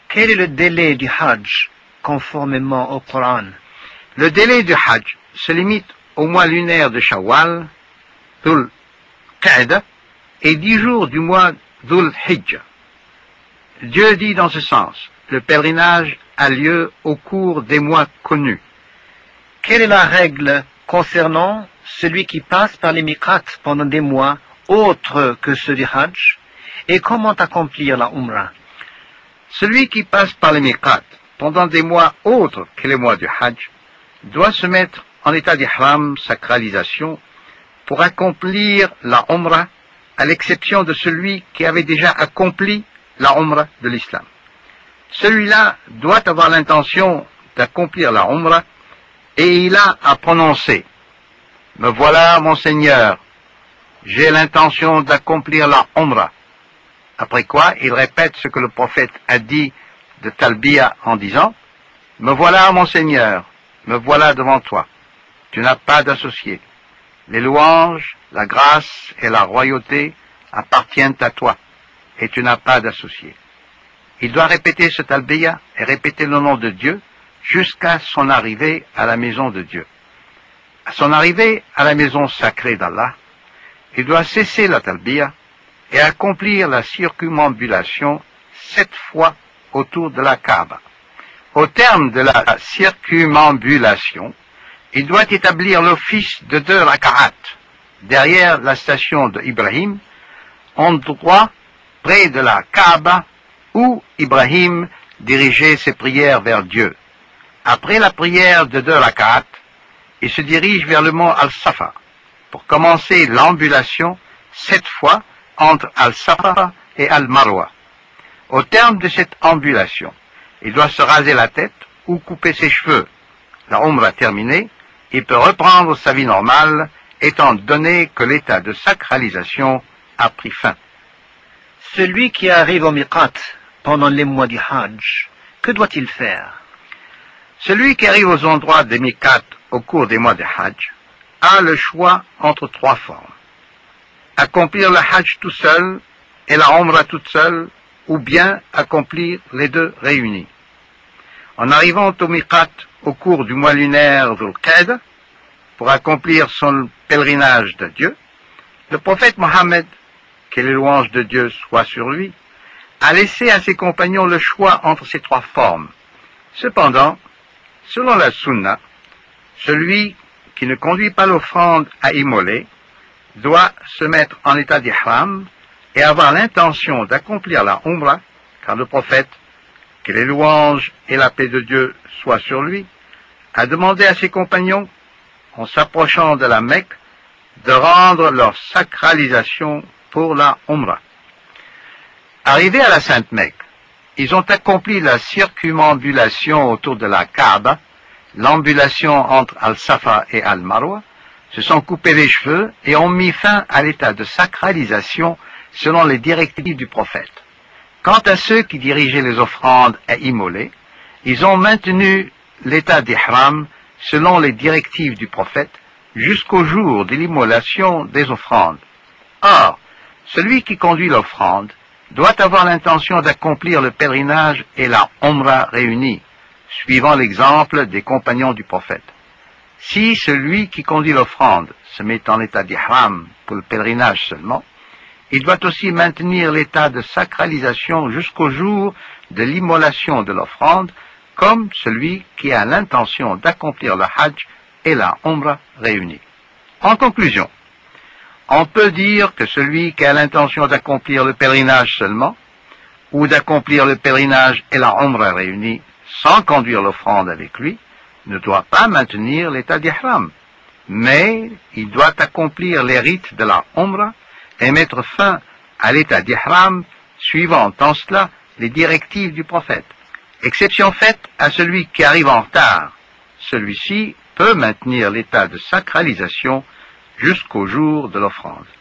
Quel est le délai du Hajj conformément au Coran? Le délai du Hajj se limite au mois lunaire de Shawwal, Dhul Qa'da, et 10 jours du mois Dhul Hijjah. Dieu dit dans ce sens, le pèlerinage a lieu au cours des mois connus. Quelle est la règle concernant celui qui passe par les miqat pendant des mois autres que ceux du Hajj, et comment accomplir la Umrah? Celui qui passe par les miqat pendant des mois autres que les mois du Hajj doit se mettre en état d'ihram, sacralisation, pour accomplir la Umrah, à l'exception de celui qui avait déjà accompli la Umrah de l'islam. Celui-là doit avoir l'intention d'accomplir la Umrah et il a à prononcer « Me voilà, mon Seigneur, j'ai l'intention d'accomplir la Umrah ». Après quoi, il répète ce que le prophète a dit de Talbiya en disant « Me voilà, mon Seigneur, me voilà devant toi. Tu n'as pas d'associé. Les louanges, la grâce et la royauté appartiennent à toi, et tu n'as pas d'associé. » Il doit répéter ce Talbiya et répéter le nom de Dieu jusqu'à son arrivée à la maison de Dieu. À son arrivée à la maison sacrée d'Allah, il doit cesser la Talbiya et accomplir la circumambulation 7 fois autour de la Kaaba. Au terme de la circumambulation, il doit établir l'office de 2 raka'at derrière la station de Ibrahim, endroit près de la Kaaba où Ibrahim dirigeait ses prières vers Dieu. Après la prière de 2 raka'at, il se dirige vers le mont Al-Safa pour commencer l'ambulation 7 fois entre Al-Safa et Al-Marwa. Au terme de cette ambulation, il doit se raser la tête ou couper ses cheveux. La Umrah terminée, il peut reprendre sa vie normale, étant donné que l'état de sacralisation a pris fin. Celui qui arrive au miqat pendant les mois du Hajj, que doit-il faire? Celui qui arrive aux endroits des miqat au cours des mois du Hajj a le choix entre 3 formes. Accomplir le Hajj tout seul et la Umrah toute seule, ou bien accomplir les 2 réunis. En arrivant au miqat au cours du mois lunaire Dhul Qa'da, pour accomplir son pèlerinage de Dieu, le prophète Mohammed, que les louanges de Dieu soient sur lui, a laissé à ses compagnons le choix entre ces 3 formes. Cependant, selon la Sunna, celui qui ne conduit pas l'offrande à immoler doit se mettre en état d'ihram et avoir l'intention d'accomplir la Umrah, car le prophète, que les louanges et la paix de Dieu soient sur lui, a demandé à ses compagnons, en s'approchant de la Mecque, de rendre leur sacralisation pour la Umrah. Arrivés à la Sainte Mecque, ils ont accompli la circumambulation autour de la Kaaba, l'ambulation entre Al-Safa et Al-Marwa, se sont coupés les cheveux et ont mis fin à l'état de sacralisation selon les directives du prophète. Quant à ceux qui dirigeaient les offrandes à immoler, ils ont maintenu l'état d'ihram selon les directives du prophète jusqu'au jour de l'immolation des offrandes. Or, celui qui conduit l'offrande doit avoir l'intention d'accomplir le pèlerinage et la Umrah réunis, suivant l'exemple des compagnons du prophète. Si celui qui conduit l'offrande se met en état d'ihram pour le pèlerinage seulement, il doit aussi maintenir l'état de sacralisation jusqu'au jour de l'immolation de l'offrande, comme celui qui a l'intention d'accomplir le Hajj et la Umrah réunis. En conclusion, on peut dire que celui qui a l'intention d'accomplir le pèlerinage seulement, ou d'accomplir le pèlerinage et la Umrah réunis sans conduire l'offrande avec lui, ne doit pas maintenir l'état d'ihram, mais il doit accomplir les rites de la Umrah et mettre fin à l'état d'ihram, suivant en cela les directives du prophète. Exception faite à celui qui arrive en retard, celui-ci peut maintenir l'état de sacralisation jusqu'au jour de l'offrande.